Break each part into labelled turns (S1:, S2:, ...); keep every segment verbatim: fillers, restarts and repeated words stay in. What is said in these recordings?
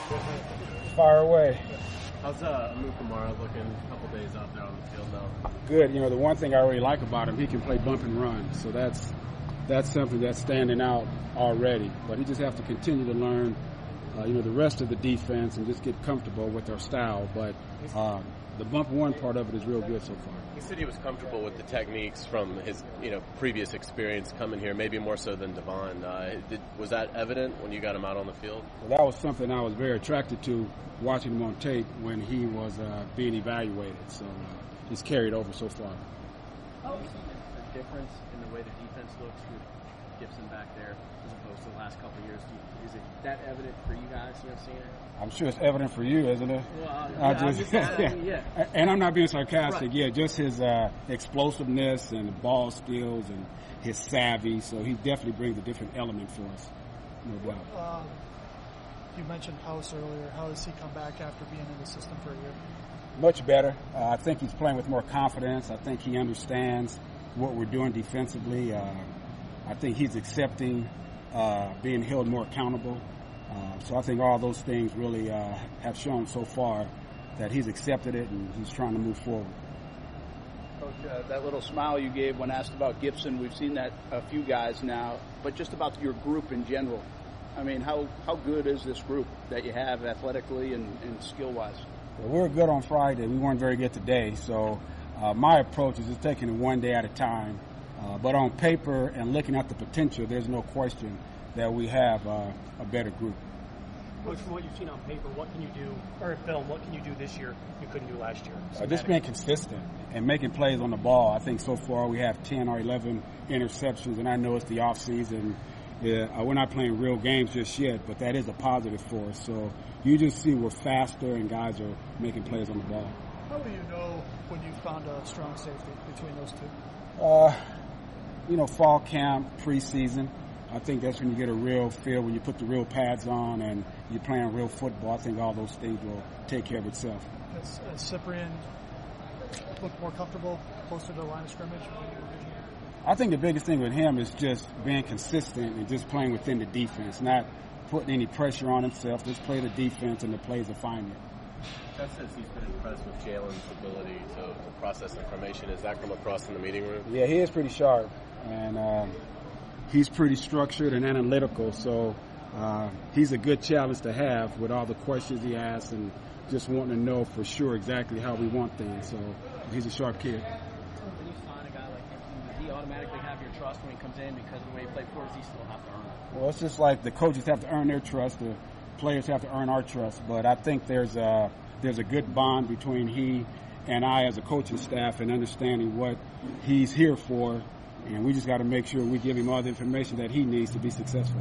S1: Fire away.
S2: How's uh, Amukamara looking a couple days out there on the field now?
S1: Good. You know, the one thing I really like about him, he can play bump and run. So that's that's something that's standing out already. But he just has to continue to learn, uh, you know, the rest of the defense and just get comfortable with our style. But uh, the bump one part of it is real good so far.
S2: He said he was comfortable with the techniques from his, you know, previous experience coming here, maybe more so than Devon. Uh, did, was that evident when you got him out on the field?
S1: Well, that was something I was very attracted to watching him on tape when he was uh, being evaluated. So uh, he's carried over so far.
S3: How do you see the difference in the way the defense looks with Gibson back there as opposed to the last couple of years? Do you, is it that evident for you guys, you know, seeing it?
S1: I'm sure it's evident for you, isn't it?
S3: Well, uh,
S1: I
S3: yeah,
S1: just,
S3: just yeah. yeah.
S1: And I'm not being sarcastic.
S3: Right.
S1: Yeah, just his uh, explosiveness and ball skills and his savvy. So he definitely brings a different element for us, no doubt.
S4: Um, you mentioned House earlier. How does he come back after being in the system for a year?
S1: Much better. Uh, I think he's playing with more confidence. I think he understands what we're doing defensively. Uh, I think he's accepting uh, being held more accountable. Uh, so I think all those things really uh, have shown so far that he's accepted it and he's trying to move forward.
S5: Coach, uh, that little smile you gave when asked about Gibson, we've seen that a few guys now, but just about your group in general. I mean, how, how good is this group that you have athletically and, and skill-wise?
S1: Well, we were good on Friday. We weren't very good today. So uh, my approach is just taking it one day at a time. Uh, but on paper and looking at the potential, there's no question that we have uh, a better group.
S6: Coach, from what you've seen on paper, what can you do, or in film, what can you do this year you couldn't do last year?
S1: Uh, just being consistent and making plays on the ball. I think so far we have ten or eleven interceptions, and I know it's the off season. Yeah, we're not playing real games just yet, but that is a positive for us. So you just see we're faster and guys are making plays on the ball.
S4: How do you know when you found a strong safety between those two?
S1: Uh, you know, fall camp, preseason. I think that's when you get a real feel, when you put the real pads on and you're playing real football. I think all those things will take care of itself.
S4: Has, has Cyprien looked more comfortable closer to the line of scrimmage?
S1: I think the biggest thing with him is just being consistent and just playing within the defense, not putting any pressure on himself. Just play the defense and the plays will find it.
S2: That says he's been impressed with Jalen's ability to, to process information. Has that come across in the meeting room?
S1: Yeah, he is pretty sharp, and um, he's pretty structured and analytical, so uh, he's a good challenge to have with all the questions he asks and just wanting to know for sure exactly how we want things. So he's a sharp kid.
S3: When you sign a guy like him, does he automatically have your trust when he comes in because of the way he played for us? Does he still have to earn it?
S1: Well, it's just like the coaches have to earn their trust, the players have to earn our trust, but I think there's a, there's a good bond between he and I as a coaching staff and understanding what he's here for, and we just got to make sure we give him all the information that he needs to be successful.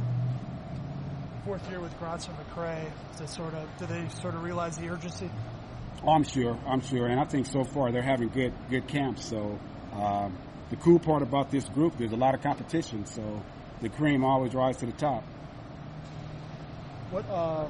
S4: Fourth year with Gratz and McCray, is it sort of, do they sort of realize the urgency?
S1: Oh, I'm sure, I'm sure, and I think so far they're having good good camps. So um, the cool part about this group, there's a lot of competition, so the cream always rises to the top.
S4: What um,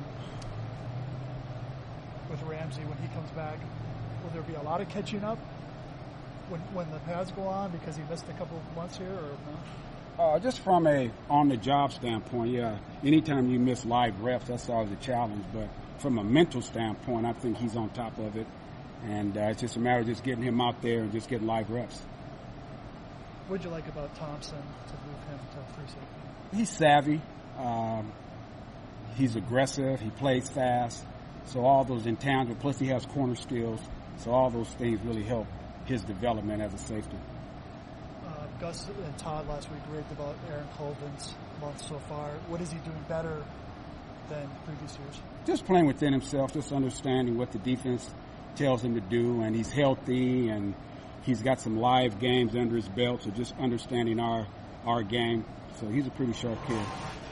S4: with Ramsey when he comes back, will there be a lot of catching up when when the pads go on because he missed a couple of months here, or no?
S1: Uh, just from a on-the-job standpoint, yeah. Anytime you miss live reps, that's always a challenge. But from a mental standpoint, I think he's on top of it, and uh, it's just a matter of just getting him out there and just getting live reps.
S4: What did you like about Thompson to move him to free safety?
S1: He's savvy. Um, he's aggressive. He plays fast. So all those intangibles, plus he has corner skills. So all those things really help his development as a safety.
S4: Uh, Gus and Todd last week raved about Aaron Colvin's month so far. What is he doing better than previous years?
S1: Just playing within himself, just understanding what the defense tells him to do, and he's healthy, and he's got some live games under his belt, so just understanding our our game. So he's a pretty sharp kid.